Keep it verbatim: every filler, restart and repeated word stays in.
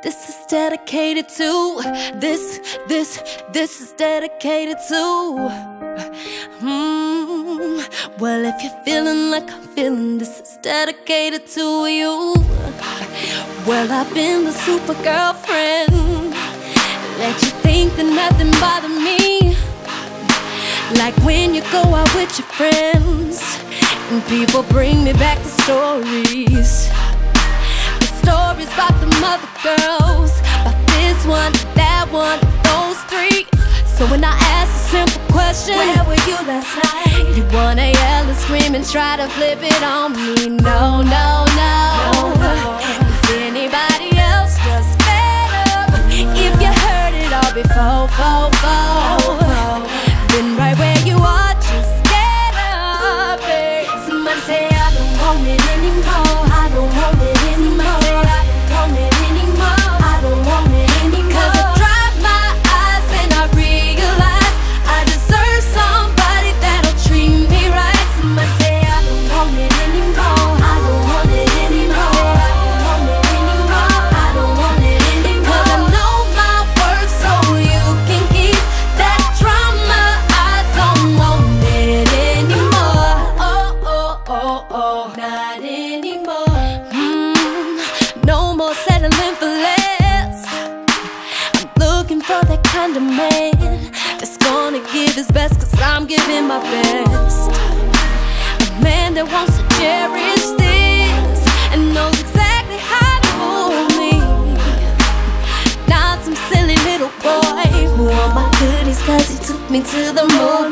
This is dedicated to, this, this, this is dedicated to. Mm, well, if you're feeling like I'm feeling, this is dedicated to you. Well, I've been the super girlfriend, let you think that nothing bothered me. Like when you go out with your friends and people bring me back the stories. The stories about the mother girls, about this one, that one, those three. So when I ask a simple question, where were you last night? You wanna yell and scream and try to flip it on me. No, no, no, no, no. Is anybody else just fed up? If you heard it all before, fo, fo, then right where you are, just get up, babe. Somebody say I don't want it anymore. I don't want it anymore. I don't want it anymore. I don't want it anymore. 'Cause I dry my eyes and I realize I deserve somebody that'll treat me right. Somebody say I don't want it anymore. I don't want it anymore. I don't want it anymore. I don't want it anymore. 'Cause I know my worth, so you can keep that drama. I don't want it anymore. Oh, oh, oh, oh, not anymore. Mm, no more settling for less. I'm looking for that kind of man that's gonna give his best, 'cause I'm giving my best. A man that wants to cherish this and knows exactly how to hold me. Not some silly little boy who want my goodies 'cause he took me to the moon.